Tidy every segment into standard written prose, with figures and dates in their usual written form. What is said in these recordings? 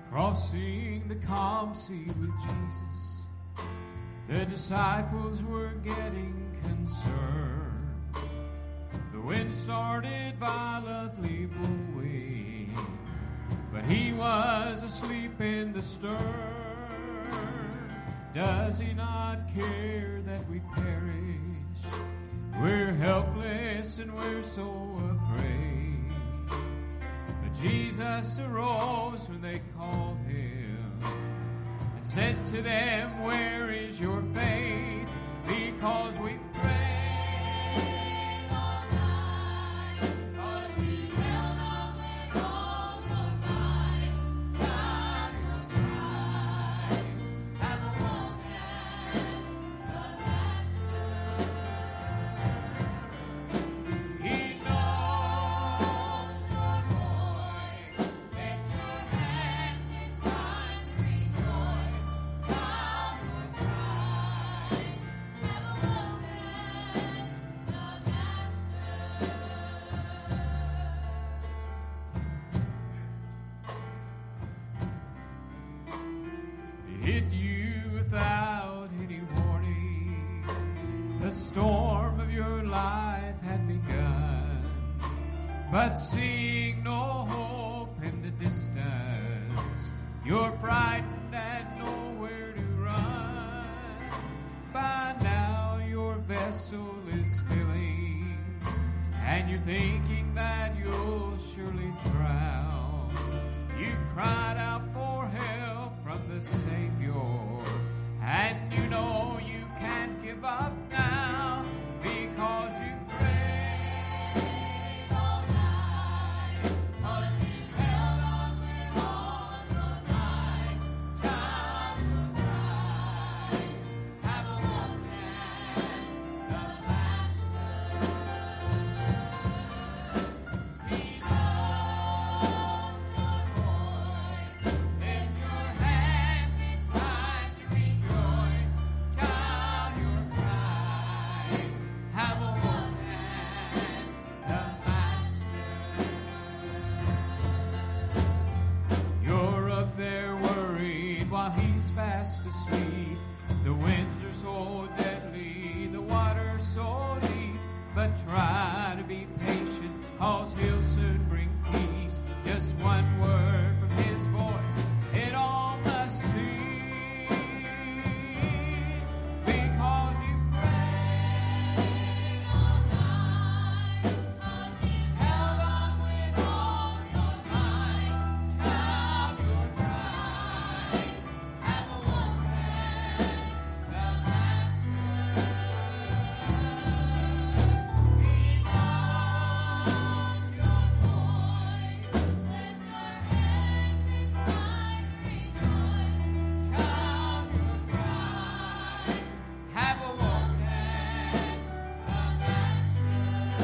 Crossing the calm sea with Jesus, the disciples were getting concerned. The wind started violently blowing, but he was asleep in the stern. Does he not care that we perish? We're helpless and we're so afraid. But Jesus arose when they called him and said to them, where is your faith? Because we pray. Hit you without any warning. The storm of your life had begun, but seeing no hope in the distance, you're frightened and nowhere to run. By now your vessel is filling, and you're thinking that you'll surely drown. You've cried out for help from the Savior, and you know you can't give up now because you prayed all night, 'cause you held on with all your might. Child of Christ, have awoken the Master. He knows your voice. Lift your hands, it's time to rejoice. Child, your Christ, have awoken the Master. You're up there worried while he's fast asleep. The winds are so deadly, the water's so deep. But try to be patient, 'cause he'll soon bring peace. Just one word from his voice, it all must cease. Because you prayed all night, 'cause you held on with all your might. Child, your Christ, have awoken the Master. He knows your voice. Lift your hands, it's time to rejoice. Child, your Christ, have awoken the Master.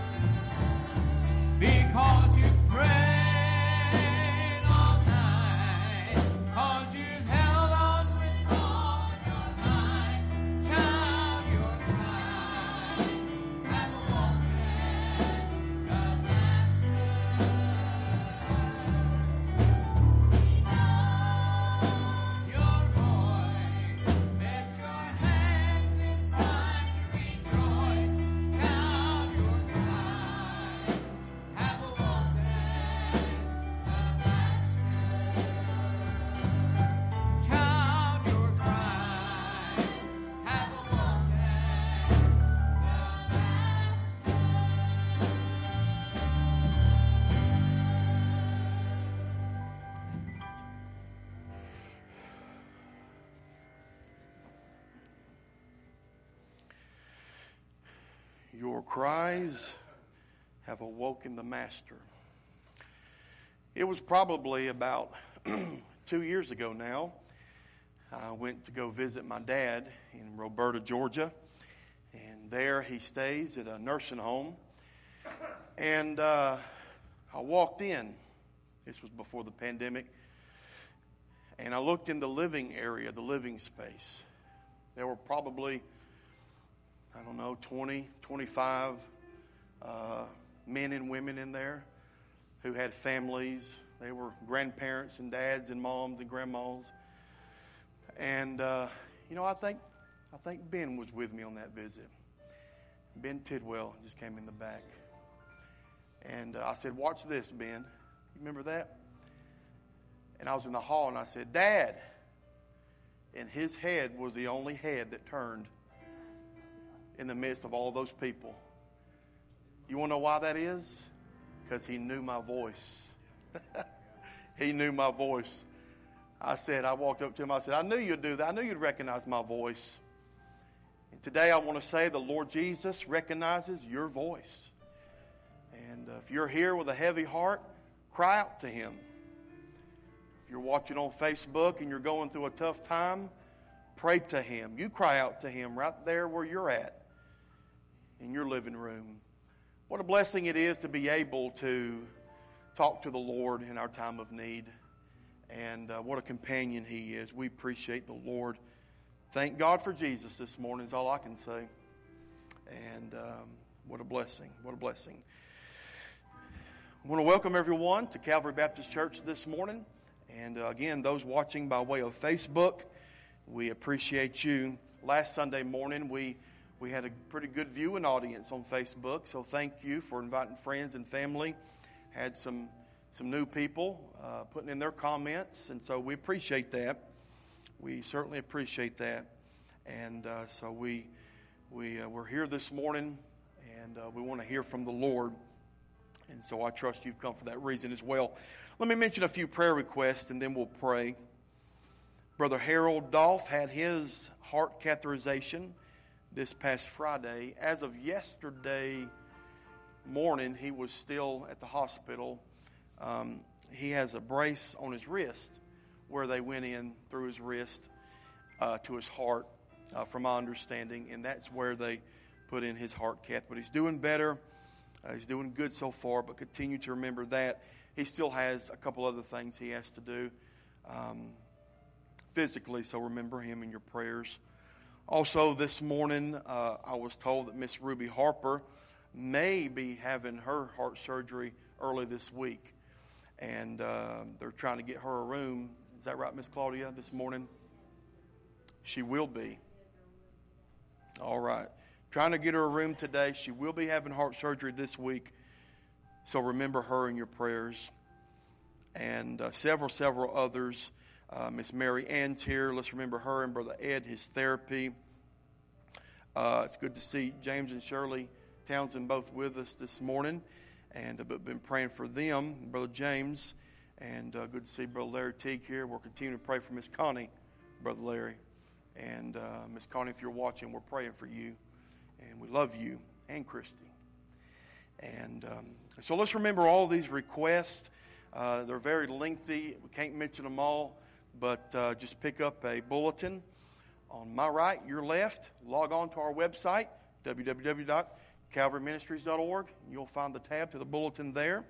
Because you prayed all night, 'cause you held on with all your might. Child, your Christ, have awoken the Master. He knows your voice. Lift your hands, it's time to rejoice. Child, your Christ, have awoken the Master. Child, your Christ, have awoken the Your cries have awoken the Master. It was probably about 2 years ago now. I went to go visit my dad in Roberta, Georgia. And there he stays at a nursing home. And I walked in. This was before the pandemic. And I looked in the living area, the living space. There were probably, 20, 25 men and women in there who had families They were grandparents and dads and moms and grandmas. And, I think Ben was with me on that visit. Ben Tidwell just came in the back. And I said, watch this, Ben. You remember that? And I was in the hall and I said, Dad. And his head was the only head that turned in the midst of all those people. You want to know why that is? Because he knew my voice. He knew my voice. I walked up to him, I said, I knew you'd do that. I knew you'd recognize my voice. And today I want to say the Lord Jesus recognizes your voice. And if you're here with a heavy heart, cry out to Him. If you're watching on Facebook and you're going through a tough time, pray to Him. You cry out to Him right there where you're at in your living room. What a blessing it is to be able to talk to the Lord in our time of need. And what a companion He is. We appreciate the Lord. Thank God for Jesus this morning is all I can say. And what a blessing. What a blessing. I want to welcome everyone to Calvary Baptist Church this morning. And again, those watching by way of Facebook, we appreciate you. Last Sunday morning, we had a pretty good viewing audience on Facebook. So thank you for inviting friends and family. Had some new people putting in their comments. And so we appreciate that. We certainly appreciate that. And so we're here this morning, and we want to hear from the Lord. And so I trust you've come for that reason as well. Let me mention a few prayer requests, and then we'll pray. Brother Harold Dolph had his heart catheterization this past Friday. As of yesterday morning, he was still at the hospital. He has a brace on his wrist where they went in through his wrist to his heart, from my understanding, and that's where they put in his heart cath. But he's doing better. He's doing good so far, but continue to remember that. He still has a couple other things he has to do physically, so remember him in your prayers. Also, this morning, I was told that Miss Ruby Harper may be having her heart surgery early this week, and they're trying to get her a room. Is that right, Miss Claudia, this morning? She will be. All right. Trying to get her a room today. She will be having heart surgery this week. So remember her in your prayers. And several others. Miss Mary Ann's here. Let's remember her and Brother Ed, his therapy. It's good to see James and Shirley Townsend both with us this morning. And I've been praying for them, Brother James. And good to see Brother Larry Teague here. We're continuing to pray for Miss Connie, Brother Larry. And Miss Connie, if you're watching, we're praying for you. And we love you and Christy. And so let's remember all these requests. They're very lengthy. We can't mention them all. But just pick up a bulletin on my right, your left. Log on to our website, www.calvaryministries.org. You'll find the tab to the bulletin there.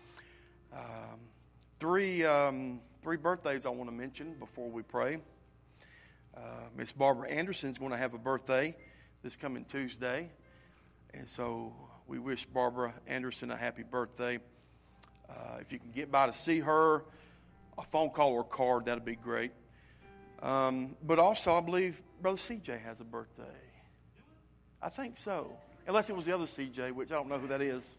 Three birthdays I want to mention before we pray. Miss Barbara Anderson's going to have a birthday this coming Tuesday. And so we wish Barbara Anderson a happy birthday. If you can get by to see her, a phone call or card, that'd be great. But also, I believe Brother CJ has a birthday. I think so. Unless it was the other CJ, which I don't know who that is.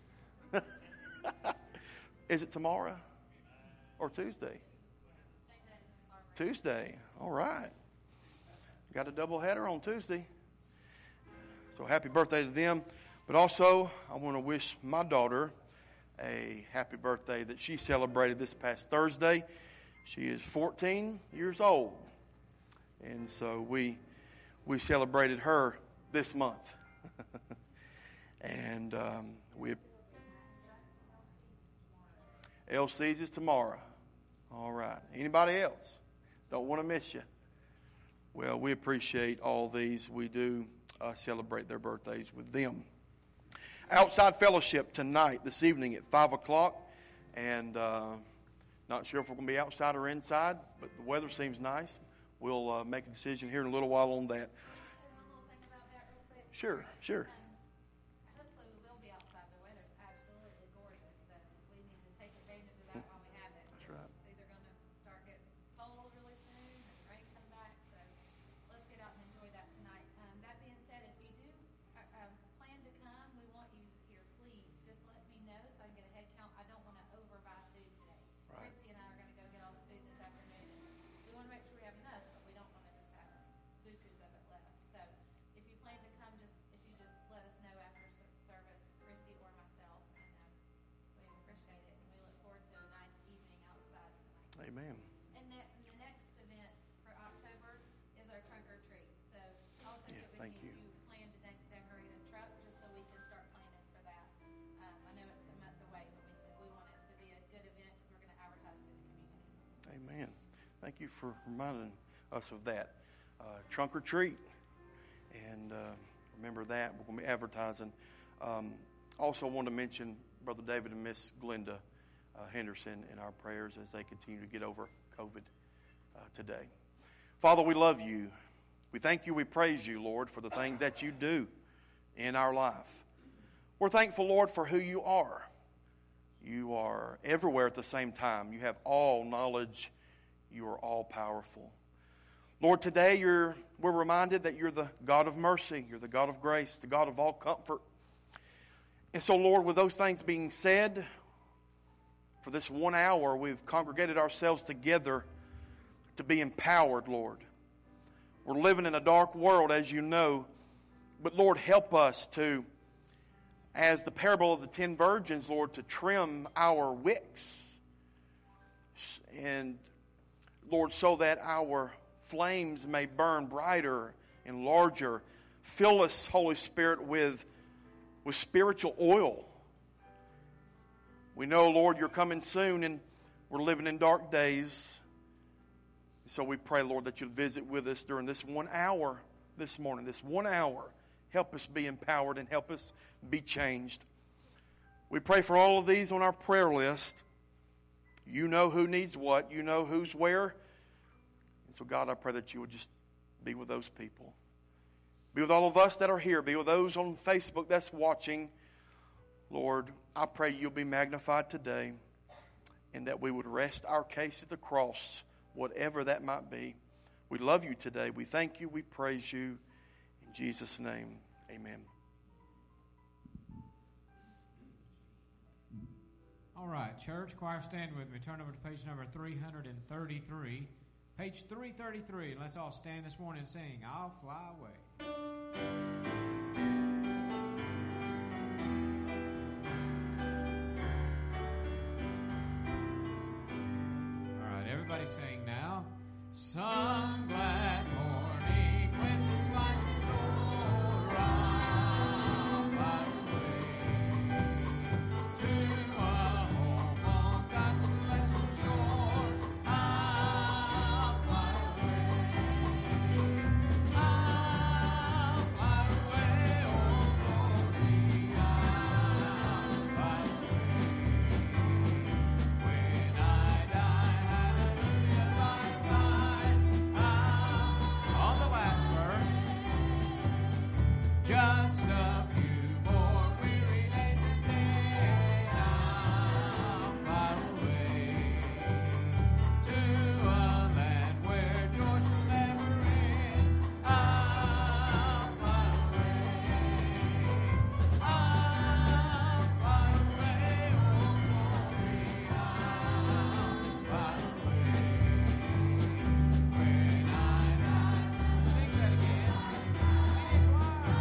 Is it tomorrow or Tuesday? Tuesday. All right. Got a double header on Tuesday. So happy birthday to them. But also, I want to wish my daughter a happy birthday that she celebrated this past Thursday. She is 14 years old. And so we celebrated her this month. And LC's is tomorrow. All right. Anybody else? Don't want to miss you. Well, we appreciate all these. We do celebrate their birthdays with them. Outside fellowship tonight, this evening at 5 o'clock. And not sure if we're going to be outside or inside, but the weather seems nice. We'll make a decision here in a little while on that. One little thing about that real quick. Sure. Hopefully we will be outside. The weather's absolutely gorgeous, so we need to take advantage of that while we have it. Amen. And the next event for October is our trunk or treat. So also Yeah, get with thank me you. if you plan to decorate a truck, just so we can start planning for that. I know it's a month away, but we want it to be a good event because we're going to advertise to the community. Amen. Thank you for reminding us of that. Trunk or treat. And remember that. We're going to be advertising. Also want to mention Brother David and Miss Glenda Henderson in our prayers as they continue to get over COVID today. Father, we love you. We thank you, we praise you, Lord, for the things that you do in our life. We're thankful, Lord, for who you are. You are everywhere at the same time. You have all knowledge. You are all powerful. Lord, today we're reminded that you're the God of mercy. You're the God of grace, the God of all comfort. And so, Lord, with those things being said, for this 1 hour, we've congregated ourselves together to be empowered, Lord. We're living in a dark world, as you know. But, Lord, help us to, as the parable of the 10 virgins, Lord, to trim our wicks. And, Lord, so that our flames may burn brighter and larger. Fill us, Holy Spirit, with spiritual oil. We know, Lord, you're coming soon and we're living in dark days. So we pray, Lord, that you'll visit with us during this 1 hour this morning. This 1 hour. Help us be empowered and help us be changed. We pray for all of these on our prayer list. You know who needs what. You know who's where. And so, God, I pray that you would just be with those people. Be with all of us that are here. Be with those on Facebook that's watching. Lord, I pray you'll be magnified today and that we would rest our case at the cross, whatever that might be. We love you today. We thank you. We praise you. In Jesus' name, amen. All right, church, choir, stand with me. Turn over to page number 333. Page 333. Let's all stand this morning and sing, I'll Fly Away. All right, everybody sing now. Some glad morning when this life is o'er, I'll fly away to a home on God's celestial shore. I'll fly away. I'll fly away, oh glory. I'll fly away. When I die, hallelujah, bye-bye. On the last verse, just a few more weary days and then I'll fly away to a land where joys will never end. I'll fly away. I'll fly away, oh glory. I'll fly away. When I die, sing that again. Sing it choir.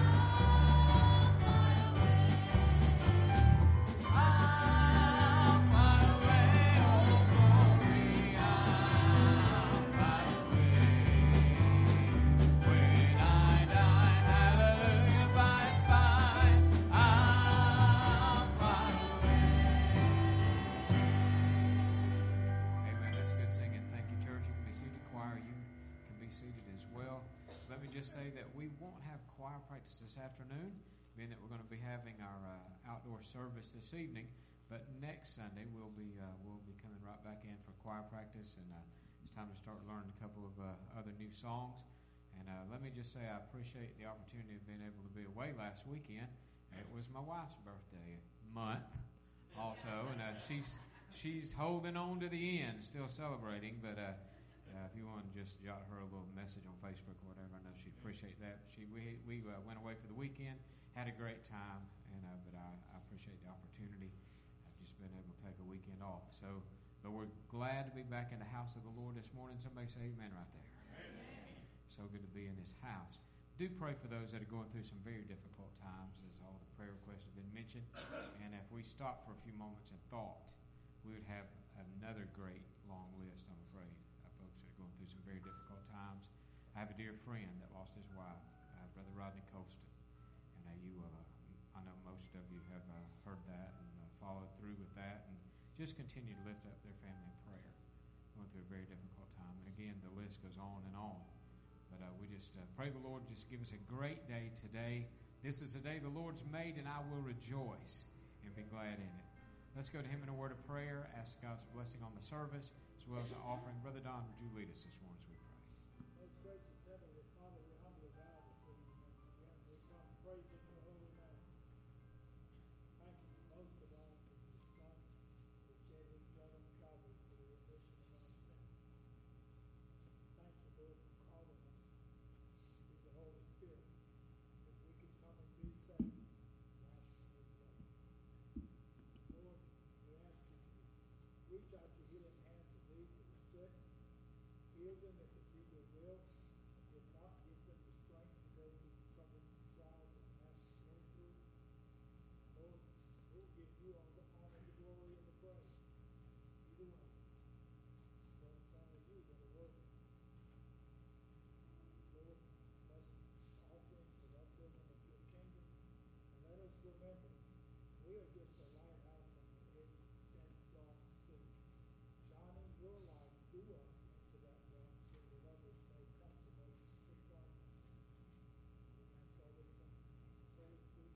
I'll fly away, oh glory. I'll fly away. When I die, hallelujah, bye-bye. I'll fly away. Amen. That's good singing. Thank you, church. You can be seated. Choir, you can be seated as well. Let me just say that we won't have choir practice this afternoon, being that we're going to be having our outdoor service this evening. But next Sunday we'll be coming right back in for choir practice, and it's time to start learning a couple of other new songs. And let me just say I appreciate the opportunity of being able to be away last weekend. It was my wife's birthday month also, and she's holding on to the end, still celebrating. But if you want to just jot her a little message on Facebook or whatever, I know she'd appreciate that. We went away for the weekend, had a great time, and but I appreciate the opportunity. I've just been able to take a weekend off. So, but we're glad to be back in the house of the Lord this morning. Somebody say amen right there. Amen. So good to be in His house. Do pray for those that are going through some very difficult times, as all the prayer requests have been mentioned. And if we stop for a few moments and thought, we would have another great long list, I'm afraid, of folks that are going through some very difficult times. I have a dear friend that lost his wife, Brother Rodney Colston, and I know most of you have heard that and followed through with that, and just continue to lift up their family in prayer. Going through a very difficult time, and again, the list goes on and on. But we just pray the Lord just give us a great day today. This is a day the Lord's made, and I will rejoice and be glad in it. Let's go to Him in a word of prayer, ask God's blessing on the service, as well as the offering. Brother Don, would you lead us this morning as we pray? Most gracious Heavenly Father, we humbly bow before you once again. We come praising your holy name. Thanking you most of all for your Son, that shed his blood on Calvary for the remission of our sins. Thank you, Lord, for calling us through the Holy Spirit, that we can come and be saved. Lord, we ask you to reach out your healing hands to these that are sick. Heal them if it be your will. If not, give them the strength to go through the troubles and trials that they have to go through. Lord, we'll give you all the honor, the glory, and the praise. You alone. For it's only you that are worthy. Lord, bless the offerings for that building of your kingdom. And let us remember, we are just a lighthouse on the edge of Sam's dark sea, shining your light through us into that dark sea, that others may come to know the darkness. We ask all this in Jesus' holy name.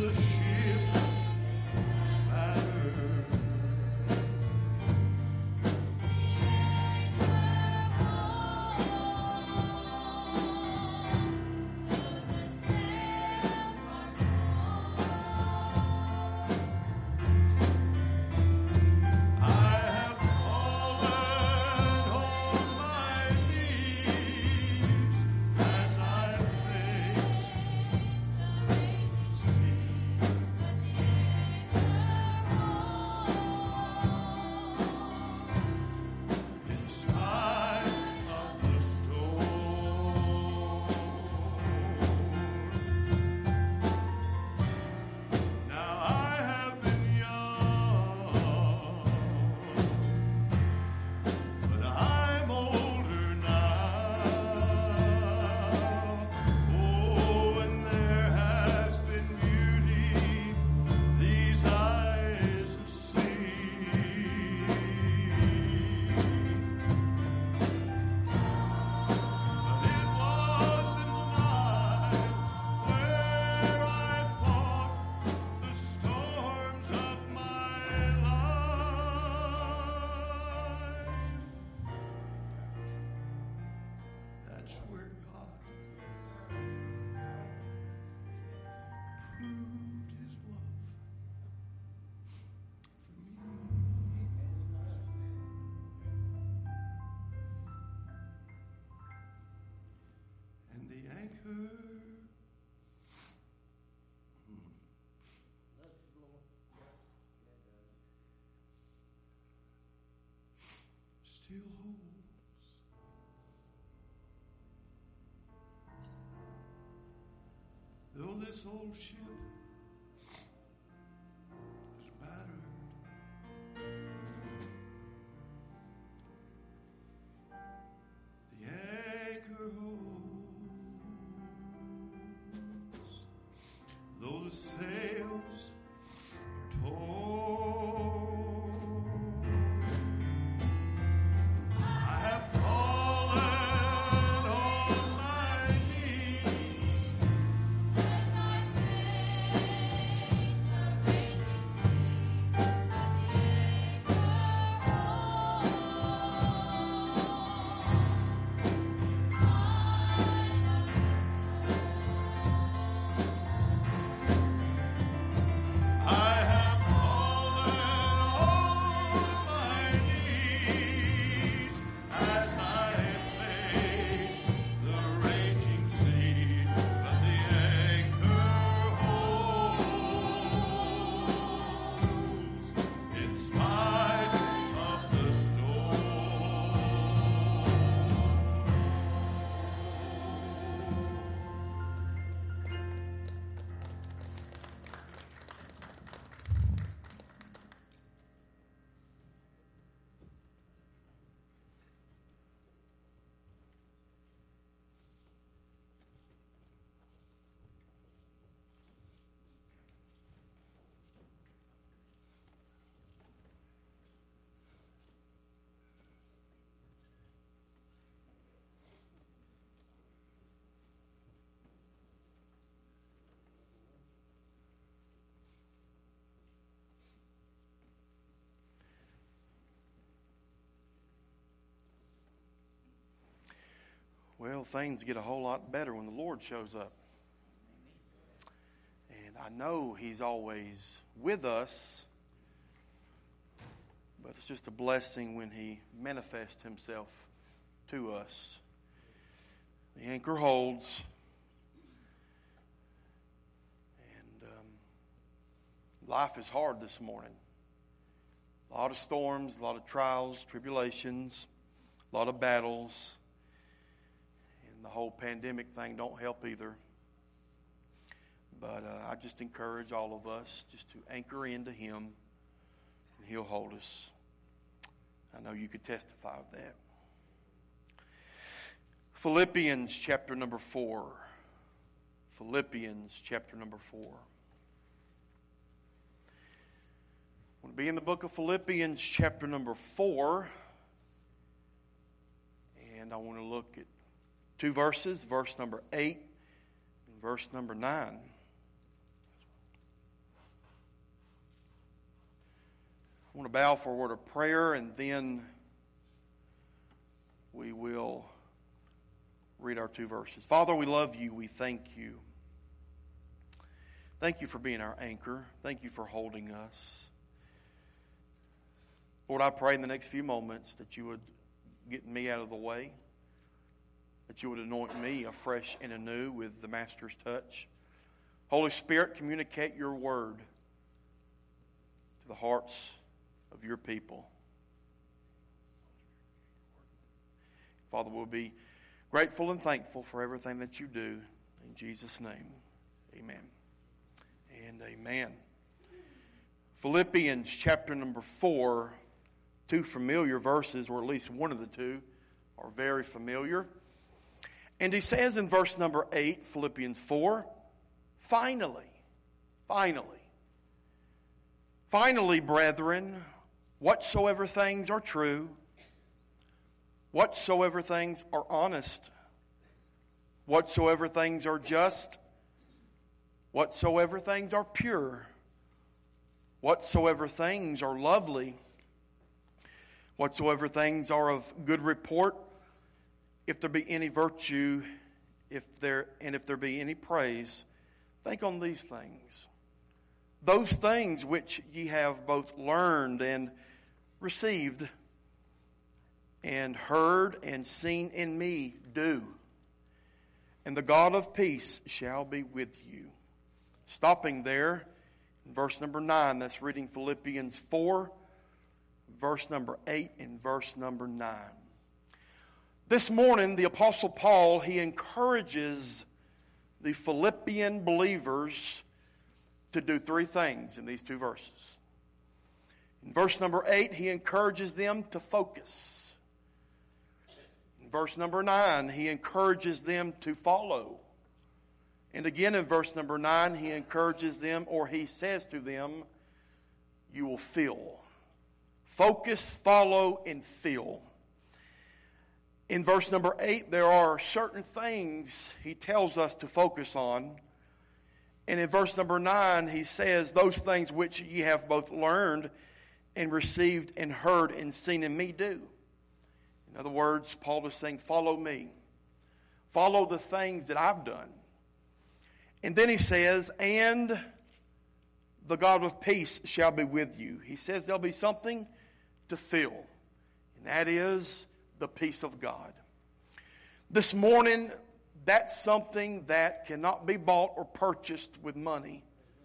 the ship is battered. That's where God proved His love for me. And the anchor still holds. Though this old ship is battered, the anchor holds. Though the sails are torn, I have fallen on my knees. I have fallen on my knees as I face the raging sea, but the anchor holds in spite of the storm. Well, things get a whole lot better when the Lord shows up. And I know He's always with us, but it's just a blessing when He manifests Himself to us. The anchor holds. And life is hard this morning. A lot of storms, a lot of trials, tribulations, a lot of battles. The whole pandemic thing don't help either. But I just encourage all of us just to anchor into Him, and He'll hold us. I know you could testify of that. Philippians chapter number 4. Philippians chapter number 4. I want to be in the book of Philippians chapter number 4. And I want to look at two verses, verse number 8 and verse number 9. I want to bow for a word of prayer, and then we will read our 2 verses. Father, we love you. We thank you. Thank you for being our anchor. Thank you for holding us. Lord, I pray in the next few moments that you would get me out of the way, that you would anoint me afresh and anew with the Master's touch. Holy Spirit, communicate your word to the hearts of your people. Father, we'll be grateful and thankful for everything that you do. In Jesus' name, amen and amen. Philippians chapter number 4, 2 familiar verses, or at least one of the 2 are very familiar. And he says in verse number 8, Philippians 4, finally, brethren, whatsoever things are true, whatsoever things are honest, whatsoever things are just, whatsoever things are pure, whatsoever things are lovely, whatsoever things are of good report, if there be any virtue, if there be any praise, think on these things. Those things which ye have both learned and received, and heard and seen in me, do. And the God of peace shall be with you. Stopping there in verse number 9, that's reading Philippians 4, verse number 8 and verse number 9. This morning, the Apostle Paul, he encourages the Philippian believers to do 3 things in these 2 verses. In verse number 8, he encourages them to focus. In verse number 9, he encourages them to follow. And again in verse number 9, he encourages them, or he says to them, you will feel. Focus, follow, and feel. In verse number 8, there are certain things he tells us to focus on. And in verse number 9, he says, those things which ye have both learned and received and heard and seen in me, do. In other words, Paul is saying, follow me. Follow the things that I've done. And then he says, and the God of peace shall be with you. He says there'll be something to feel, and that is the peace of God. This morning, that's something that cannot be bought or purchased with money.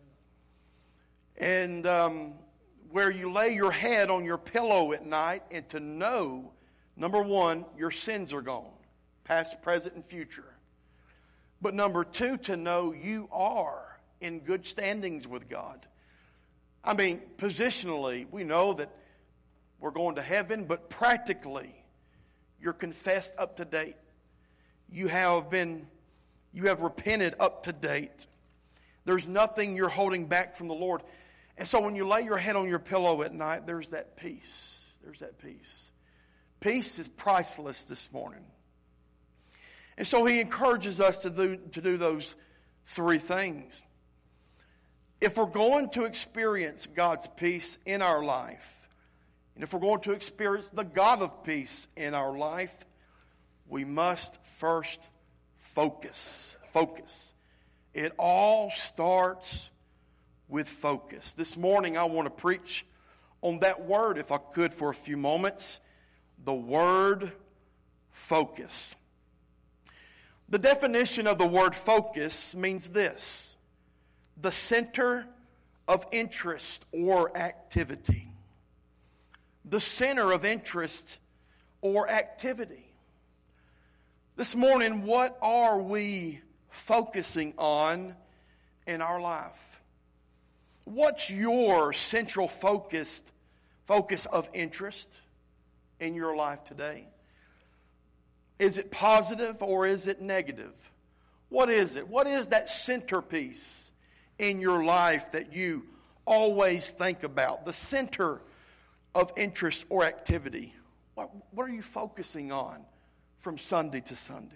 And where you lay your head on your pillow at night and to know, number 1, your sins are gone, past, present, and future. But number 2, to know you are in good standings with God. I mean, positionally, we know that we're going to heaven, but practically, you're confessed up to date. You have repented up to date. There's nothing you're holding back from the Lord. And so when you lay your head on your pillow at night, there's that peace. There's that peace. Peace is priceless this morning. And so he encourages us to do those 3 things. If we're going to experience God's peace in our life, and if we're going to experience the God of peace in our life, we must first focus. Focus. It all starts with focus. This morning I want to preach on that word, if I could, for a few moments. The word focus. The definition of the word focus means this: the center of interest or activity. The center of interest or activity. This morning, what are we focusing on in our life? What's your central focus of interest in your life today? Is it positive or is it negative? What is it? What is that centerpiece in your life that you always think about? The center of interest or activity. What are you focusing on from Sunday to Sunday?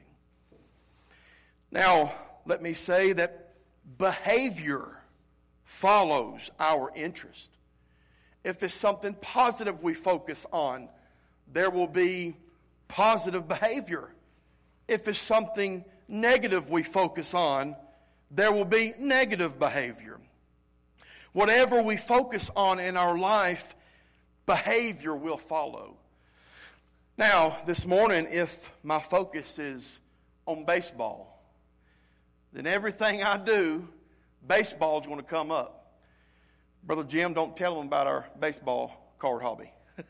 Now, let me say that behavior follows our interest. if it's something positive we focus on, there will be positive behavior. If it's something negative we focus on, there will be negative behavior. Whatever we focus on in our life, behavior will follow. Now, this morning, if my focus is on baseball, then everything I do, baseball is going to come up. Brother Jim, don't tell them about our baseball card hobby.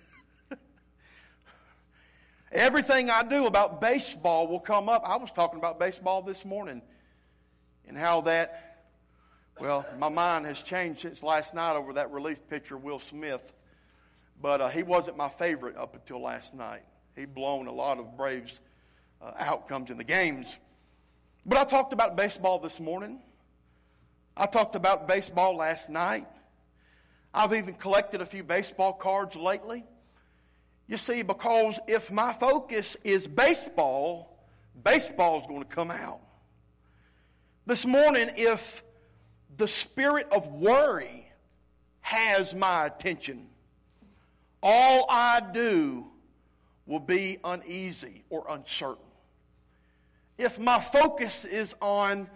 Everything I do about baseball will come up. I was talking about baseball this morning and how that, well, my mind has changed since last night over that relief pitcher, Will Smith. But he wasn't my favorite up until last night. He'd blown a lot of Braves outcomes in the games. But I talked about baseball this morning. I talked about baseball last night. I've even collected a few baseball cards lately. You see, because if my focus is baseball, baseball is going to come out. This morning, if the spirit of worry has my attention, all I do will be uneasy or uncertain. If my focus is on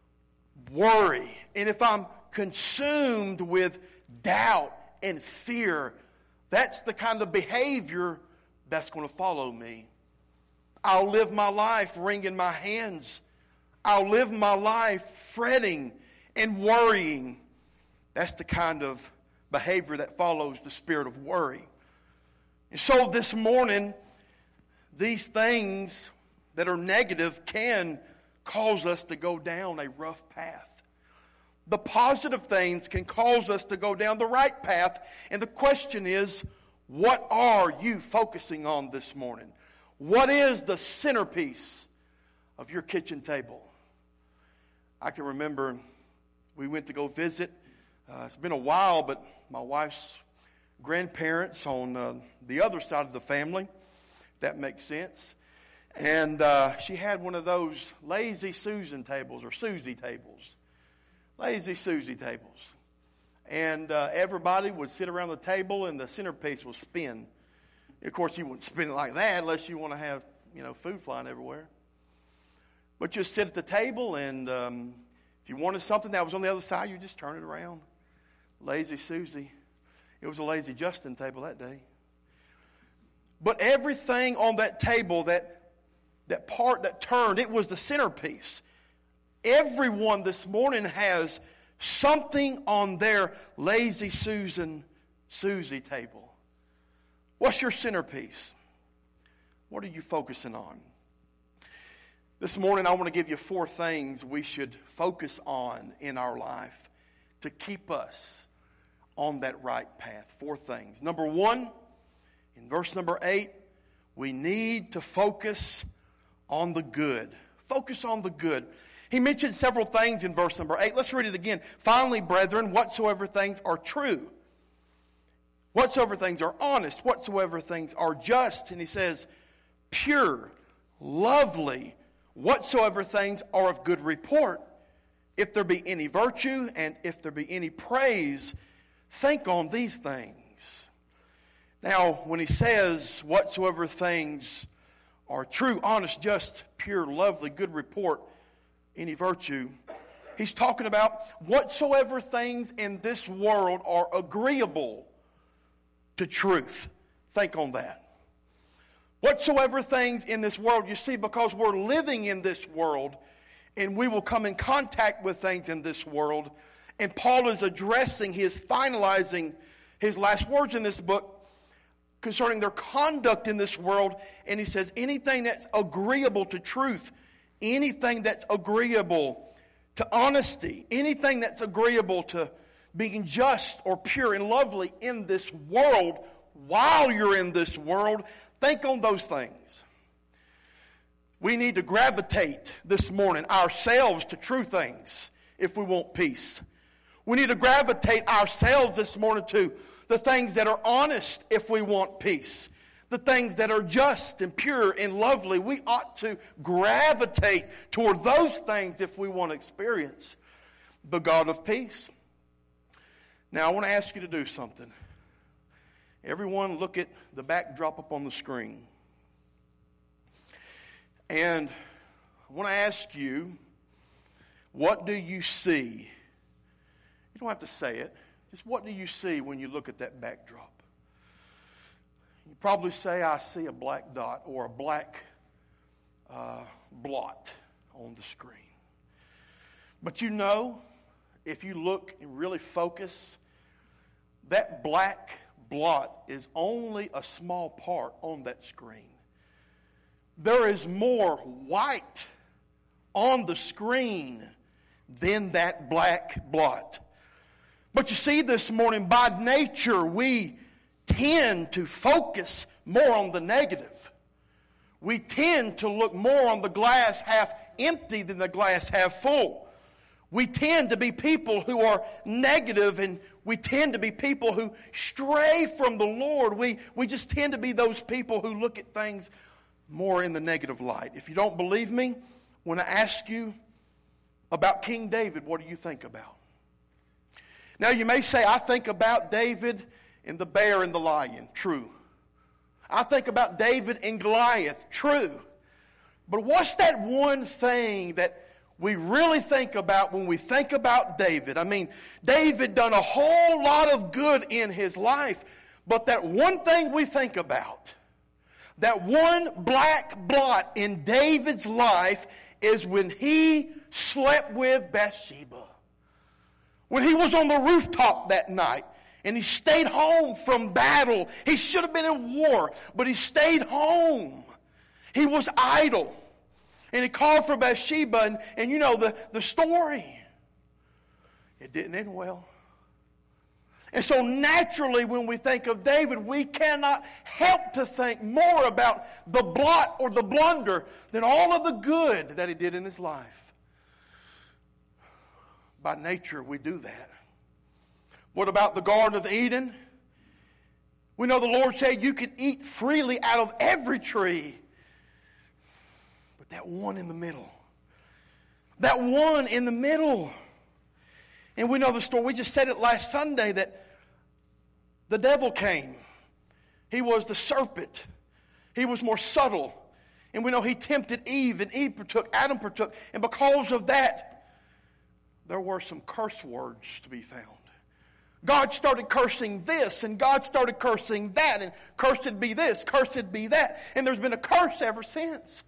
worry, and if I'm consumed with doubt and fear, that's the kind of behavior that's going to follow me. I'll live my life wringing my hands. I'll live my life fretting and worrying. That's the kind of behavior that follows the spirit of worry. And so this morning, these things that are negative can cause us to go down a rough path. The positive things can cause us to go down the right path. And the question is, what are you focusing on this morning? What is the centerpiece of your kitchen table? I can remember we went to go visit. It's been a while, but my wife's grandparents on the other side of the family, if that makes sense. And she had one of those Lazy Susan tables or Susie tables. Lazy Susie tables. And everybody would sit around the table and the centerpiece would spin. Of course, you wouldn't spin it like that unless you want to have, food flying everywhere. But you'd sit at the table and if you wanted something that was on the other side, you just turn it around. Lazy Susie. It was a Lazy Justin table that day. But everything on that table, that part that turned, it was the centerpiece. Everyone this morning has something on their Lazy Susie table. What's your centerpiece? What are you focusing on? This morning I want to give you 4 things we should focus on in our life to keep us on that right path. 4 things. Number 1, in verse number 8, we need to focus on the good. Focus on the good. He mentioned several things in verse number 8. Let's read it again. Finally, brethren, whatsoever things are true, whatsoever things are honest, whatsoever things are just, and he says, pure, lovely, whatsoever things are of good report, if there be any virtue and if there be any praise, think on these things. Now, when he says whatsoever things are true, honest, just, pure, lovely, good report, any virtue, he's talking about whatsoever things in this world are agreeable to truth. Think on that. Whatsoever things in this world, you see, because we're living in this world and we will come in contact with things in this world, and Paul is finalizing his last words in this book concerning their conduct in this world, and he says anything that's agreeable to truth, anything that's agreeable to honesty, anything that's agreeable to being just or pure and lovely in this world, while you're in this world, think on those things. We need to gravitate this morning ourselves to true things if we want peace. We need to gravitate ourselves this morning to the things that are honest if we want peace. The things that are just and pure and lovely, we ought to gravitate toward those things if we want to experience the God of peace. Now, I want to ask you to do something. Everyone look at the backdrop up on the screen. And I want to ask you, what do you see? You don't have to say it. Just what do you see when you look at that backdrop? You probably say, I see a black dot or a black blot on the screen. But you know, if you look and really focus, that black blot is only a small part on that screen. There is more white on the screen than that black blot. But you see, this morning, by nature, we tend to focus more on the negative. We tend to look more on the glass half empty than the glass half full. We tend to be people who are negative, and we tend to be people who stray from the Lord. We just tend to be those people who look at things more in the negative light. If you don't believe me, when I ask you about King David, what do you think about? Now you may say, I think about David and the bear and the lion. True. I think about David and Goliath. True. But what's that one thing that we really think about when we think about David? I mean, David done a whole lot of good in his life, but that one thing we think about, that one black blot in David's life, is when he slept with Bathsheba. When he was on the rooftop that night and he stayed home from battle. He should have been in war, but he stayed home. He was idle. And he called for Bathsheba, and you know the story. It didn't end well. And so naturally, when we think of David, we cannot help to think more about the blot or the blunder than all of the good that he did in his life. By nature, we do that. What about the Garden of Eden? We know the Lord said you can eat freely out of every tree. But that one in the middle. That one in the middle. And we know the story. We just said it last Sunday that the devil came. He was the serpent. He was more subtle. And we know he tempted Eve, and Eve partook, Adam partook. And because of that, there were some curse words to be found. God started cursing this, and God started cursing that, and cursed be this, cursed be that. And there's been a curse ever since.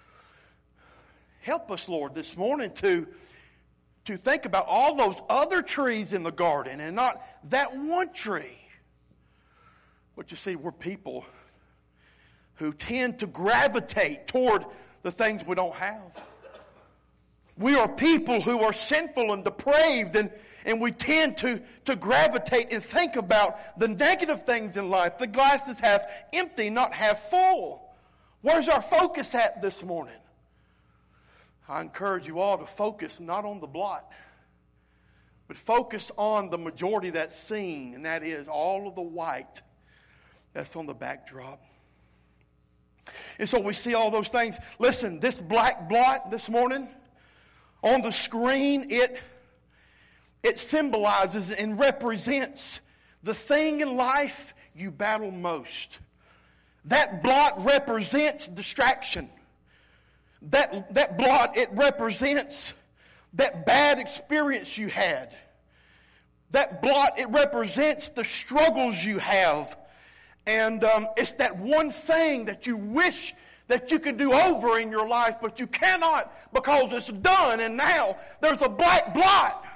Help us, Lord, this morning to think about all those other trees in the garden and not that one tree. But you see, we're people who tend to gravitate toward the things we don't have. We are people who are sinful and depraved, and we tend to gravitate and think about the negative things in life. The glass is half empty, not half full. Where's our focus at this morning? I encourage you all to focus not on the blot, but focus on the majority that's seen, and that is all of the white that's on the backdrop. And so we see all those things. Listen, this black blot this morning on the screen, it symbolizes and represents the thing in life you battle most. That blot represents distraction. That blot, it represents that bad experience you had. That blot, it represents the struggles you have. And it's that one thing that you wish that you could do over in your life, but you cannot because it's done, and now there's a black blot.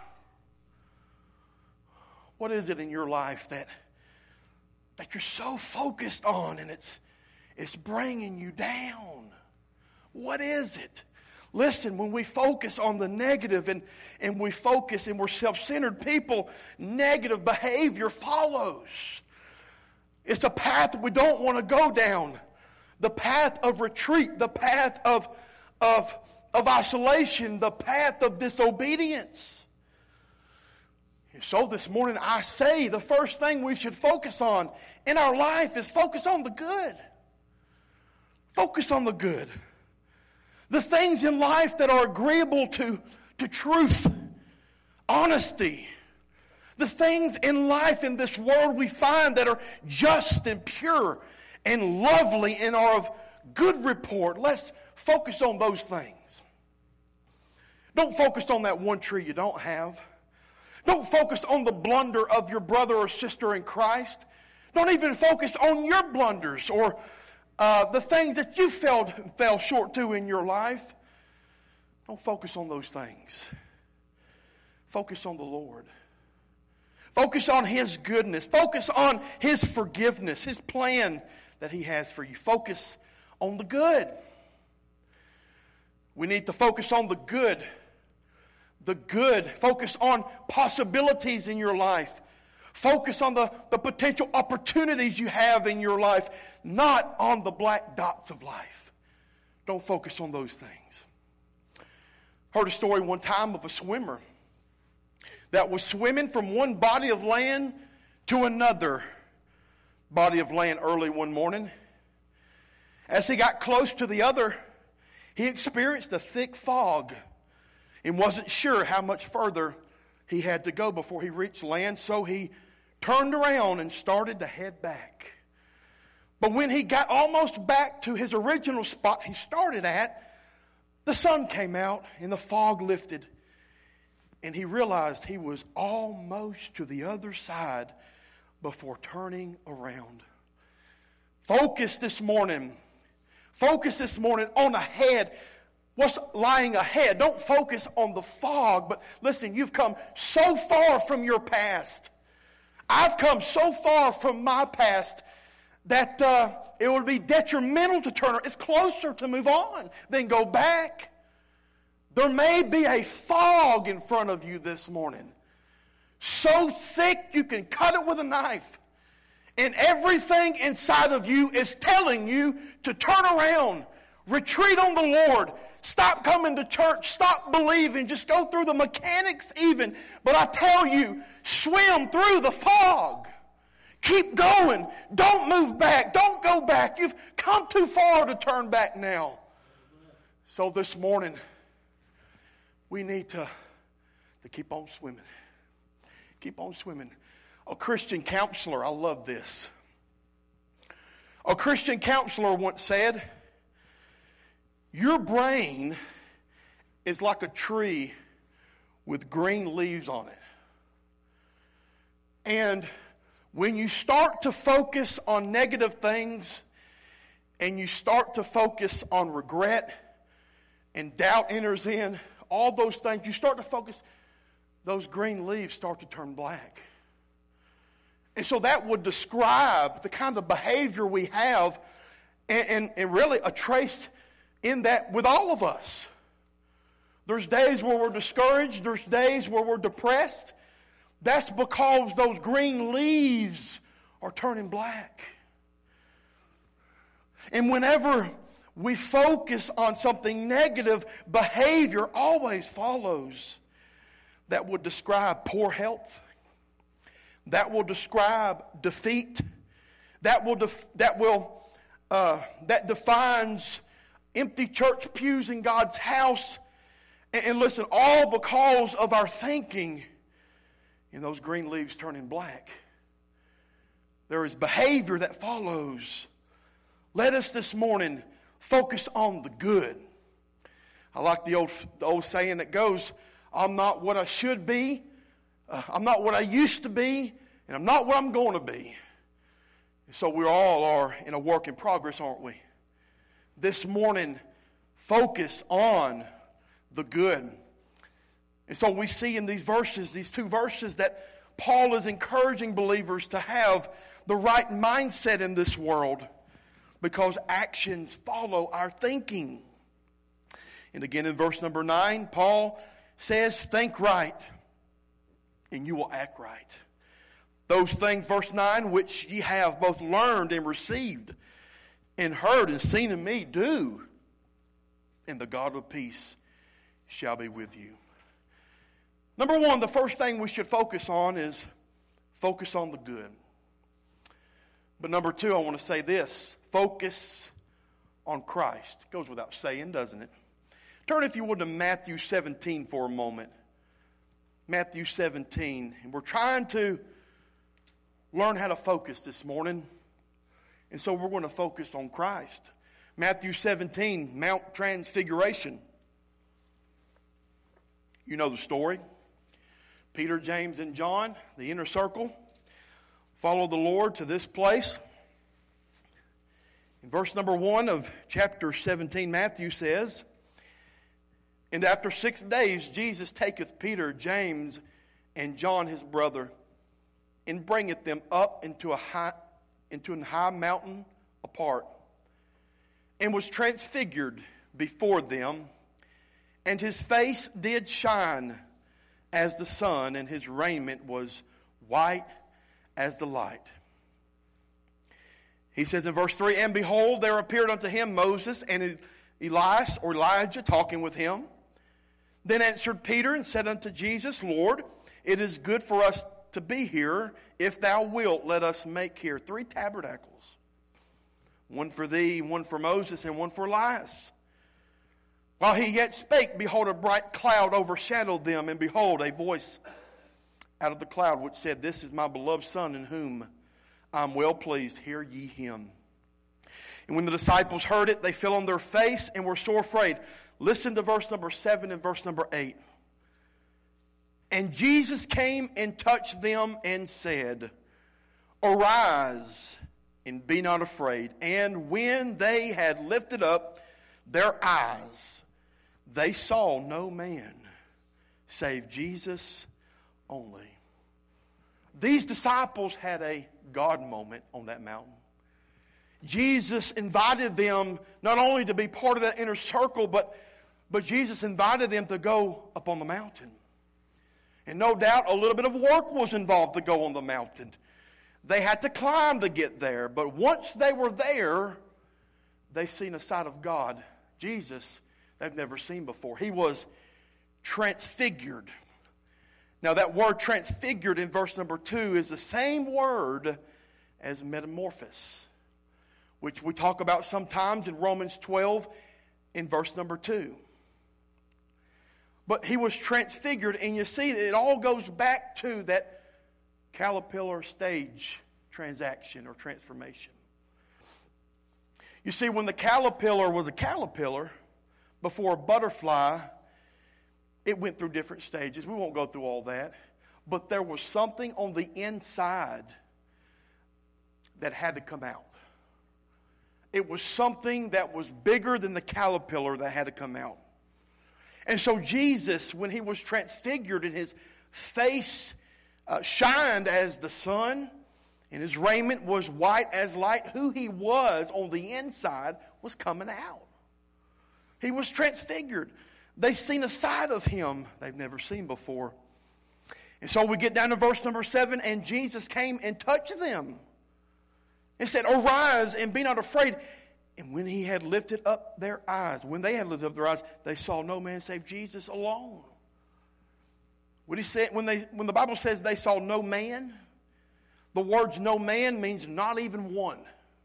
What is it in your life that you're so focused on, and it's bringing you down? What is it? Listen, when we focus on the negative and we focus and we're self-centered people, negative behavior follows. It's a path that we don't want to go down. The path of retreat, the path of isolation, the path of disobedience. And so this morning I say the first thing we should focus on in our life is focus on the good. Focus on the good. The things in life that are agreeable to truth, honesty. The things in life in this world we find that are just and pure and lovely and are of good report. Let's focus on those things. Don't focus on that one tree you don't have. Don't focus on the blunder of your brother or sister in Christ. Don't even focus on your blunders or the things that you fell short to in your life. Don't focus on those things. Focus on the Lord. Focus on His goodness. Focus on His forgiveness, His plan that He has for you. Focus on the good. We need to focus on the good. The good. Focus on possibilities in your life. Focus on the potential opportunities you have in your life, not on the black dots of life. Don't focus on those things. Heard a story one time of a swimmer that was swimming from one body of land to another body of land early one morning. As he got close to the other, he experienced a thick fog and wasn't sure how much further he had to go before he reached land, so he turned around and started to head back. But when he got almost back to his original spot he started at, the sun came out and the fog lifted, and he realized he was almost to the other side before turning around. Focus this morning on ahead. What's lying ahead? Don't focus on the fog, but listen, you've come so far from your past. I've come so far from my past that it would be detrimental to turn. It's closer to move on than go back. There may be a fog in front of you this morning, so thick you can cut it with a knife. And everything inside of you is telling you to turn around, retreat on the Lord, stop coming to church, stop believing, just go through the mechanics even. But I tell you, swim through the fog. Keep going. Don't move back. Don't go back. You've come too far to turn back now. So this morning, we need to keep on swimming. Keep on swimming. A Christian counselor, I love this. A Christian counselor once said, your brain is like a tree with green leaves on it. And when you start to focus on negative things and you start to focus on regret and doubt enters in, all those things, you start to focus, those green leaves start to turn black. And so that would describe the kind of behavior we have and really a trace in that with all of us. There's days where we're discouraged. There's days where we're depressed. That's because those green leaves are turning black. And whenever we focus on something negative, behavior always follows. That would describe poor health. That will describe defeat. That defines empty church pews in God's house. And listen, all because of our thinking and those green leaves turning black. There is behavior that follows. Let us this morning focus on the good. I like the old saying that goes, I'm not what I should be, I'm not what I used to be, and I'm not what I'm going to be. So we all are in a work in progress, aren't we? This morning, focus on the good. And so we see in these verses, these two verses, that Paul is encouraging believers to have the right mindset in this world because actions follow our thinking. And again in verse number 9, Paul says, think right and you will act right. Those things, verse 9, which ye have both learned and received and heard and seen in me, do, and the God of peace shall be with you. Number one, the first thing we should focus on is focus on the good. But number two, I want to say this, focus on Christ. It goes without saying, doesn't it? Turn, if you would, to Matthew 17 for a moment. Matthew 17. And we're trying to learn how to focus this morning. And so we're going to focus on Christ. Matthew 17, Mount Transfiguration. You know the story. Peter, James, and John, the inner circle, follow the Lord to this place. In verse number 1 of chapter 17, Matthew says, "And after 6 days Jesus taketh Peter, James, and John his brother, and bringeth them up into an high mountain apart, and was transfigured before them, and his face did shine as the sun, and his raiment was white as the light." He says in verse 3, "And behold, there appeared unto him Moses and Elias," or Elijah, talking with him. "Then answered Peter and said unto Jesus, Lord, it is good for us to be here. If thou wilt, let us make here 3 tabernacles, one for thee, one for Moses, and one for Elias. While he yet spake, behold, a bright cloud overshadowed them, and behold, a voice out of the cloud which said, This is my beloved Son, in whom I am well pleased. Hear ye him. And when the disciples heard it, they fell on their face and were sore afraid." Listen to verse number 7 and verse number 8. "And Jesus came and touched them and said, Arise, and be not afraid. And when they had lifted up their eyes, they saw no man save Jesus only." These disciples had a God moment on that mountain. Jesus invited them not only to be part of that inner circle, but Jesus invited them to go up on the mountain. And no doubt a little bit of work was involved to go on the mountain. They had to climb to get there. But once they were there, they seen a sight of God, Jesus, they've never seen before. He was transfigured. Now that word transfigured in verse number 2 is the same word as metamorphosis, which we talk about sometimes in Romans 12 in verse number 2. But he was transfigured, and you see it all goes back to that caterpillar stage transaction or transformation. You see, when the caterpillar was a caterpillar, before a butterfly, it went through different stages. We won't go through all that. But there was something on the inside that had to come out. It was something that was bigger than the caterpillar that had to come out. And so Jesus, when he was transfigured and his face shined as the sun and his raiment was white as light, who he was on the inside was coming out. He was transfigured. They've seen a side of him they've never seen before. And so we get down to verse number 7, and Jesus came and touched them and said, Arise and be not afraid. And when he had lifted up their eyes, they saw no man save Jesus alone. What he said, when the Bible says they saw no man, the words no man means not even one.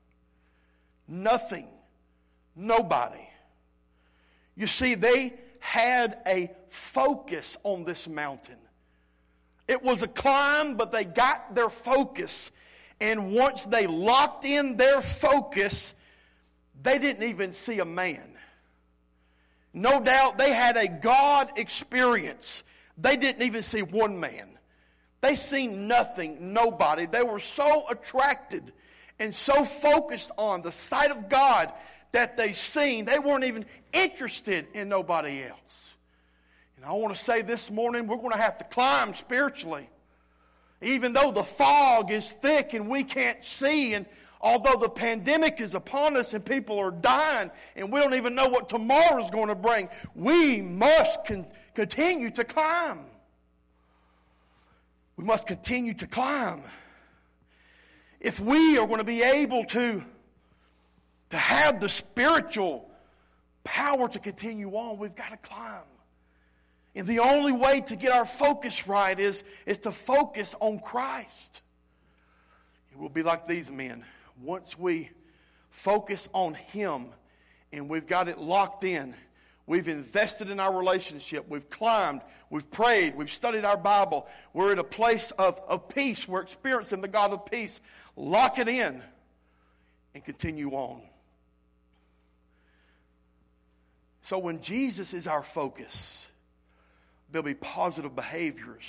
Nothing. Nobody. You see, they had a focus on this mountain. It was a climb, but they got their focus. And once they locked in their focus, they didn't even see a man. No doubt they had a God experience. They didn't even see one man. They seen nothing, nobody. They were so attracted and so focused on the sight of God that they weren't even interested in nobody else. And I want to say this morning, we're going to have to climb spiritually. Even though the fog is thick and we can't see, and although the pandemic is upon us and people are dying and we don't even know what tomorrow is going to bring, we must continue to climb. We must continue to climb. If we are going to be able to have the spiritual power to continue on, we've got to climb. And the only way to get our focus right is to focus on Christ. It will be like these men. Once we focus on Him and we've got it locked in, We've invested in our relationship. We've climbed. We've prayed. We've studied our Bible. We're at a place of peace. We're experiencing the God of peace. Lock it in and continue on. So when Jesus is our focus, there'll be positive behaviors.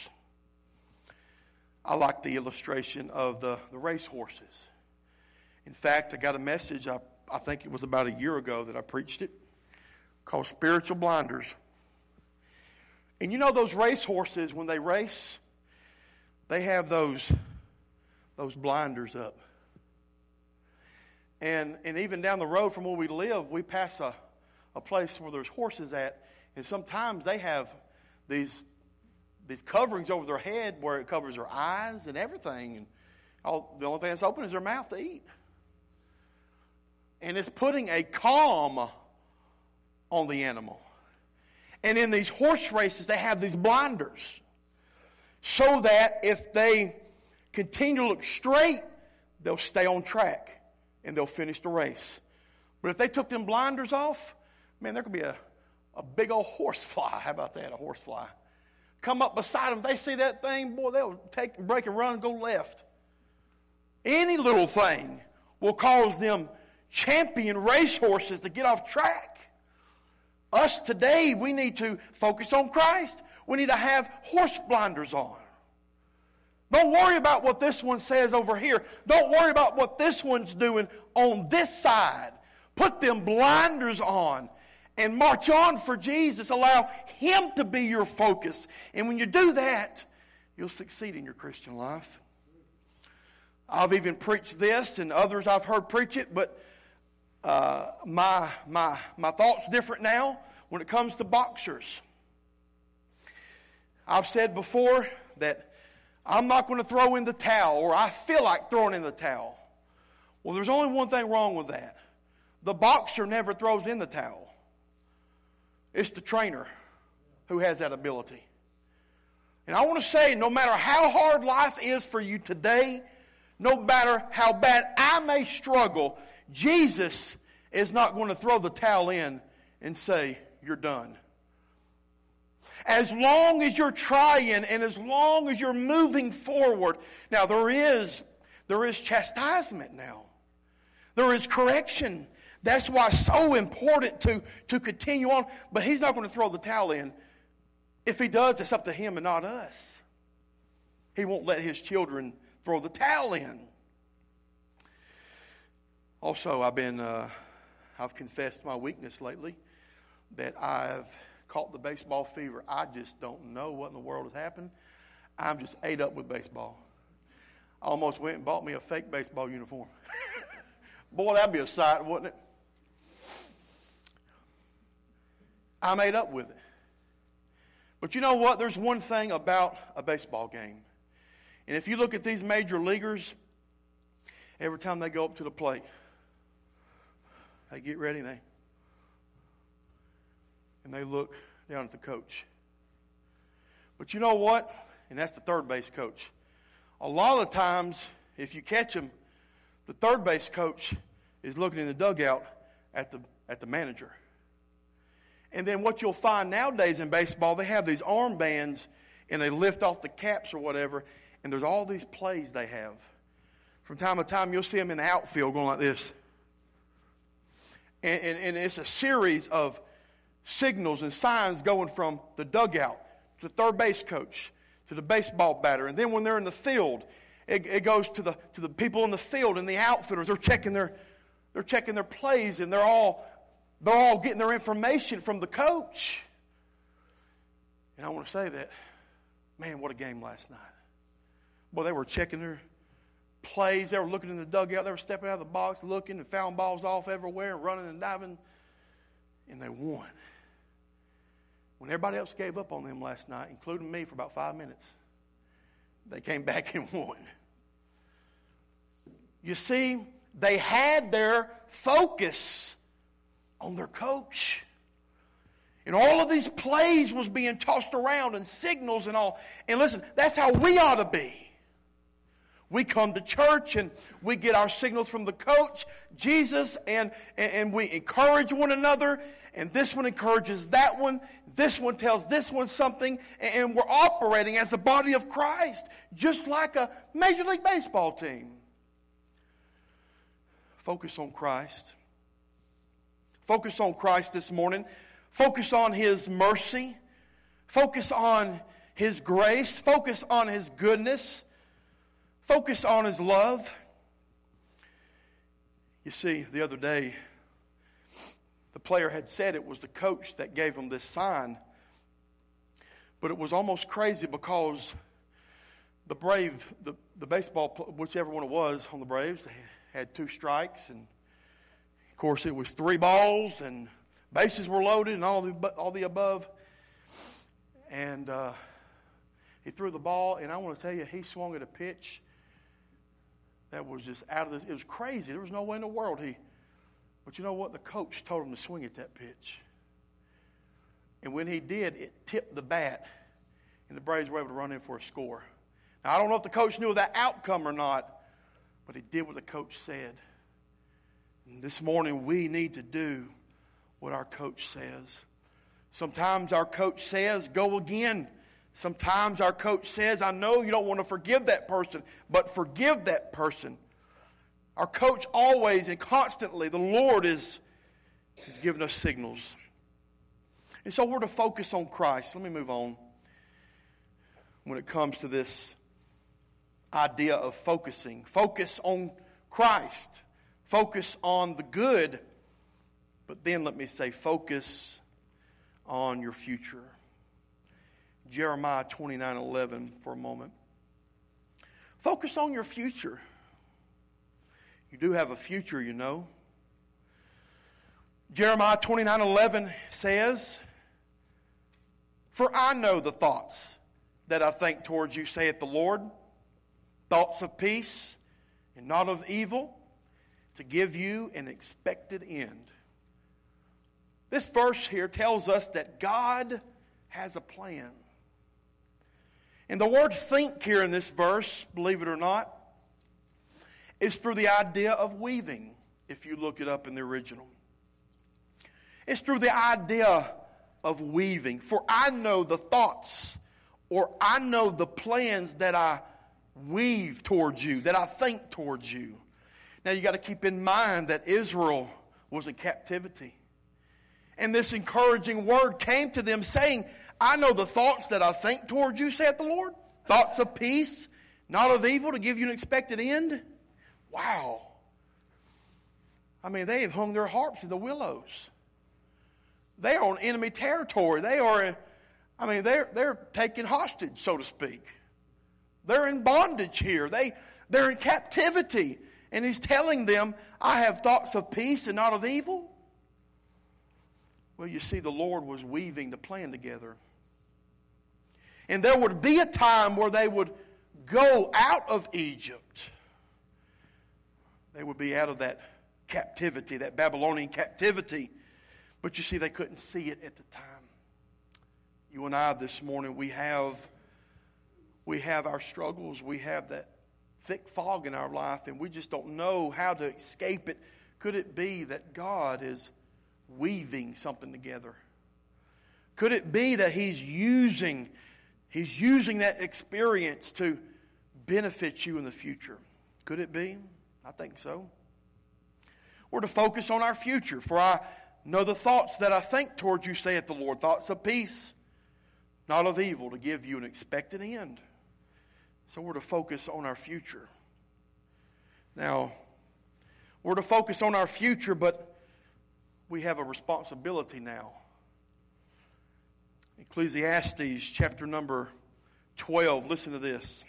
I like the illustration of the race horses. In fact, I got a message, I think it was about a year ago that I preached it, called Spiritual Blinders. And you know those race horses, when they race, they have those blinders up. And even down the road from where we live, we pass a place where there's horses at, and sometimes they have these coverings over their head where it covers their eyes and everything. And the only thing that's open is their mouth to eat. And it's putting a calm on the animal. And in these horse races, they have these blinders so that if they continue to look straight, they'll stay on track and they'll finish the race. But if they took them blinders off, man, there could be a big old horsefly. How about that, a horsefly? Come up beside them. They see that thing, boy, they'll break and run and go left. Any little thing will cause them champion racehorses to get off track. Us today, we need to focus on Christ. We need to have horse blinders on. Don't worry about what this one says over here. Don't worry about what this one's doing on this side. Put them blinders on and march on for Jesus. Allow Him to be your focus. And when you do that, you'll succeed in your Christian life. I've even preached this, and others I've heard preach it, but my thought's different now when it comes to boxers. I've said before that I'm not going to throw in the towel, or I feel like throwing in the towel. Well, there's only one thing wrong with that. The boxer never throws in the towel. It's the trainer who has that ability. And I want to say, no matter how hard life is for you today, no matter how bad I may struggle, Jesus is not going to throw the towel in and say, you're done. As long as you're trying and as long as you're moving forward. Now, there is chastisement now. There is correction. That's why it's so important to continue on. But He's not going to throw the towel in. If He does, it's up to Him and not us. He won't let His children throw the towel in. Also, I've confessed my weakness lately, that I've caught the baseball fever. I just don't know what in the world has happened. I'm just ate up with baseball. I almost went and bought me a fake baseball uniform. Boy, that'd be a sight, wouldn't it? I'm ate up with it. But you know what? There's one thing about a baseball game. And if you look at these major leaguers, every time they go up to the plate, they get ready and they look down at the coach. But you know what? And that's the third base coach. A lot of times, if you catch them, the third base coach is looking in the dugout at the manager. And then what you'll find nowadays in baseball, they have these armbands and they lift off the caps or whatever, and there's all these plays they have. From time to time, you'll see them in the outfield going like this. And it's a series of signals and signs going from the dugout to the third base coach to the baseball batter. And then when they're in the field, it goes to the people in the field and the outfielders. They're checking their plays, and they're all getting their information from the coach. And I want to say that, man, what a game last night. Boy, they were checking their plays. They were looking in the dugout. They were stepping out of the box, looking and fouling balls off everywhere and running and diving. And they won. When everybody else gave up on them last night, including me for about 5 minutes, they came back and won. You see, they had their focus on their coach. And all of these plays was being tossed around and signals and all. And listen, that's how we ought to be. We come to church and we get our signals from the coach, Jesus, and we encourage one another. And this one encourages that one. This one tells this one something. And we're operating as the body of Christ, just like a Major League Baseball team. Focus on Christ. Focus on Christ this morning. Focus on His mercy. Focus on His grace. Focus on His goodness. Focus on His love. You see, the other day, the player had said it was the coach that gave him this sign. But it was almost crazy because the baseball, whichever one it was on the Braves, they had 2 strikes. And, of course, it was 3 balls and bases were loaded and all the above. And he threw the ball, and I want to tell you, he swung at a pitch that was just out of this. It was crazy. There was no way in the world But you know what? The coach told him to swing at that pitch. And when he did, it tipped the bat, and the Braves were able to run in for a score. Now, I don't know if the coach knew of that outcome or not, but he did what the coach said. And this morning, we need to do what our coach says. Sometimes our coach says, go again. Sometimes our coach says, I know you don't want to forgive that person, but forgive that person. Our coach always and constantly, the Lord is giving us signals. And so we're to focus on Christ. Let me move on. When it comes to this idea of focusing. Focus on Christ. Focus on the good. But then let me say, focus on your future. Jeremiah 29:11 for a moment. Focus on your future. You do have a future, you know. Jeremiah 29:11 says, for I know the thoughts that I think towards you, saith the Lord, thoughts of peace and not of evil, to give you an expected end. This verse here tells us that God has a plan. And the word think here in this verse, believe it or not, is through the idea of weaving, if you look it up in the original. It's through the idea of weaving. For I know the thoughts, or I know the plans that I weave towards you, that I think towards you. Now you got to keep in mind that Israel was in captivity. And this encouraging word came to them saying, I know the thoughts that I think toward you, saith the Lord. Thoughts of peace, not of evil, to give you an expected end. Wow. I mean, they have hung their harps in the willows. They are on enemy territory. They're taken hostage, so to speak. They're in bondage here. They're in captivity. And he's telling them, I have thoughts of peace and not of evil. Well, you see, the Lord was weaving the plan together. And there would be a time where they would go out of Egypt. They would be out of that captivity, that Babylonian captivity. But you see, they couldn't see it at the time. You and I this morning, we have our struggles. We have that thick fog in our life, and we just don't know how to escape it. Could it be that God is weaving something together? Could it be that He's using that experience to benefit you in the future? Could it be? I think so. We're to focus on our future. For I know the thoughts that I think towards you, saith the Lord, thoughts of peace, not of evil, to give you an expected end. So we're to focus on our future. Now, we're to focus on our future, but we have a responsibility now. Ecclesiastes chapter number 12. Listen to this.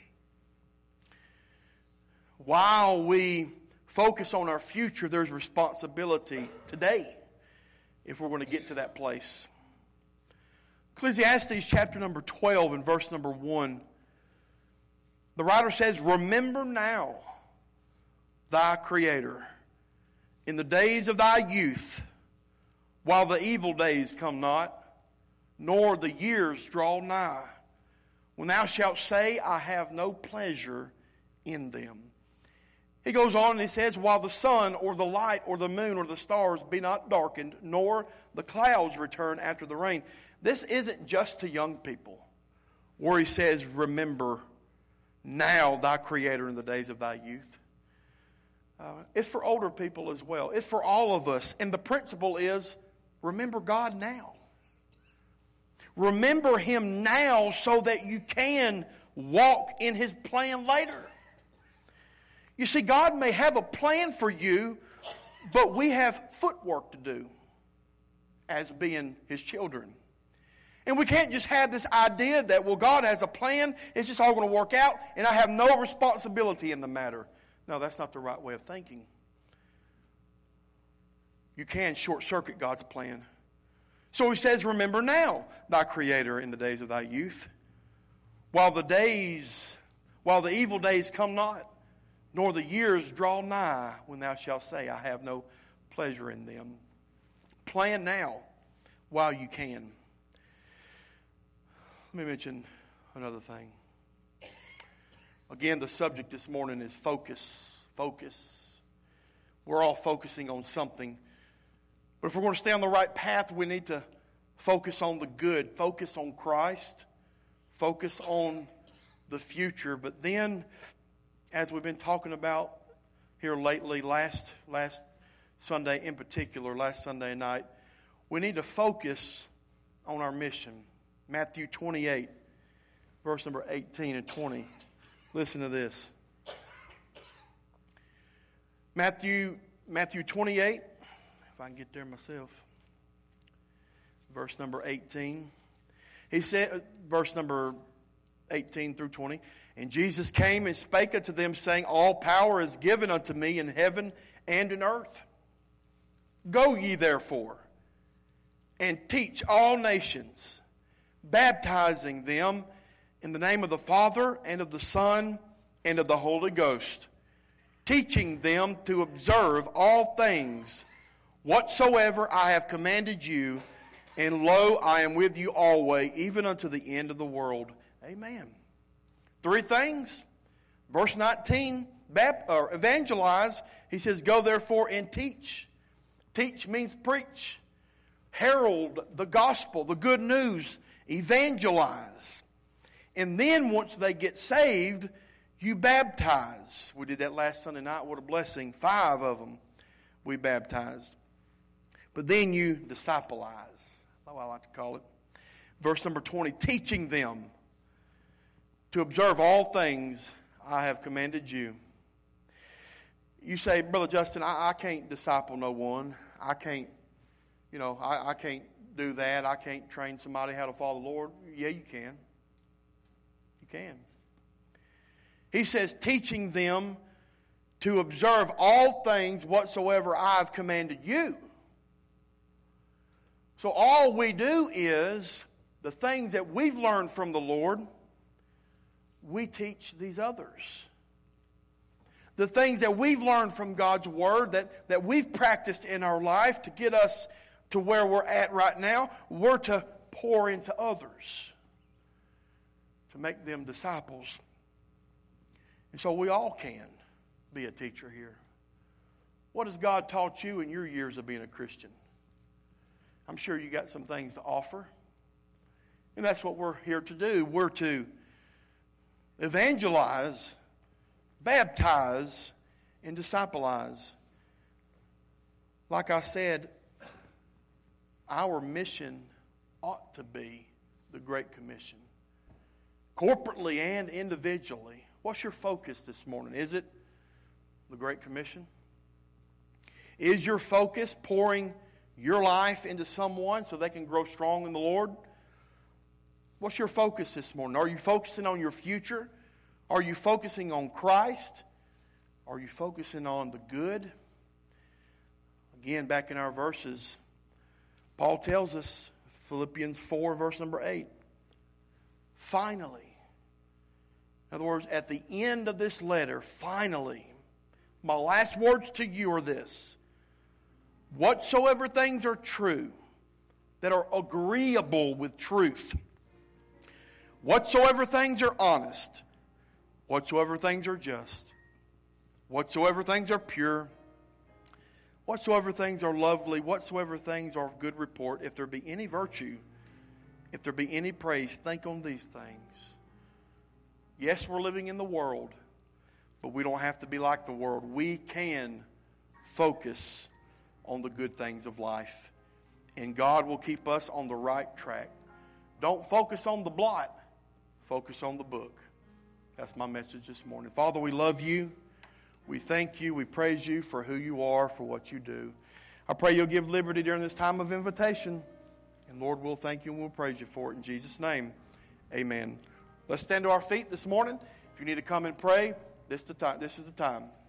While we focus on our future, there's responsibility today if we're going to get to that place. Ecclesiastes chapter number 12 and verse number 1. The writer says, remember now thy Creator in the days of thy youth, while the evil days come not, nor the years draw nigh, when thou shalt say, I have no pleasure in them. He goes on and he says, while the sun or the light or the moon or the stars be not darkened, nor the clouds return after the rain. This isn't just to young people, where he says, remember now thy Creator in the days of thy youth. It's for older people as well. It's for all of us. And the principle is, remember God now. Remember Him now so that you can walk in His plan later. You see, God may have a plan for you, but we have footwork to do as being His children. And we can't just have this idea that, well, God has a plan, it's just all going to work out, and I have no responsibility in the matter. No, that's not the right way of thinking. You can short-circuit God's plan. So He says, remember now thy Creator in the days of thy youth, while the evil days come not, nor the years draw nigh, when thou shalt say, I have no pleasure in them. Plan now while you can. Let me mention another thing. Again, the subject this morning is focus. Focus. We're all focusing on something. But if we're going to stay on the right path, we need to focus on the good. Focus on Christ. Focus on the future. But then, as we've been talking about here lately, last Sunday in particular, last Sunday night, we need to focus on our mission. Matthew 28, verse number 18 and 20. Listen to this. Matthew 28, if I can get there myself. Verse number 18. He said, verse number 18 through 20. And Jesus came and spake unto them, saying, all power is given unto me in heaven and in earth. Go ye therefore, and teach all nations, baptizing them in the name of the Father and of the Son and of the Holy Ghost, teaching them to observe all things whatsoever I have commanded you, and lo, I am with you always, even unto the end of the world. Amen. 3 things. Verse 19, evangelize. He says, go therefore and teach. Teach means preach. Herald the gospel, the good news. Evangelize. And then once they get saved, you baptize. We did that last Sunday night. What a blessing. 5 of them we baptized. But then you discipleize. That's what I like to call it. Verse number 20, teaching them to observe all things I have commanded you. You say, Brother Justin, I can't disciple no one. I can't do that. I can't train somebody how to follow the Lord. Yeah, you can. You can. He says, teaching them to observe all things whatsoever I have commanded you. So all we do is the things that we've learned from the Lord, we teach these others. The things that we've learned from God's Word, that we've practiced in our life to get us to where we're at right now, we're to pour into others, to make them disciples. And so we all can be a teacher here. What has God taught you in your years of being a Christian? I'm sure you got some things to offer. And that's what we're here to do. We're to evangelize, baptize, and discipleize. Like I said, our mission ought to be the Great Commission. Corporately and individually. What's your focus this morning? Is it the Great Commission? Is your focus pouring your life into someone so they can grow strong in the Lord? What's your focus this morning? Are you focusing on your future? Are you focusing on Christ? Are you focusing on the good? Again, back in our verses, Paul tells us, Philippians 4, verse number 8, finally. In other words, at the end of this letter, finally, my last words to you are this: whatsoever things are true, that are agreeable with truth, whatsoever things are honest, whatsoever things are just, whatsoever things are pure, whatsoever things are lovely, whatsoever things are of good report, if there be any virtue, if there be any praise, think on these things. Yes, we're living in the world, but we don't have to be like the world. We can focus on the good things of life, and God will keep us on the right track. Don't focus on the blot. Focus on the book. That's my message this morning. Father, we love you. We thank you. We praise you for who you are, for what you do. I pray you'll give liberty during this time of invitation. And Lord, we'll thank you and we'll praise you for it in Jesus' name. Amen. Let's stand to our feet this morning. If you need to come and pray, this is the time.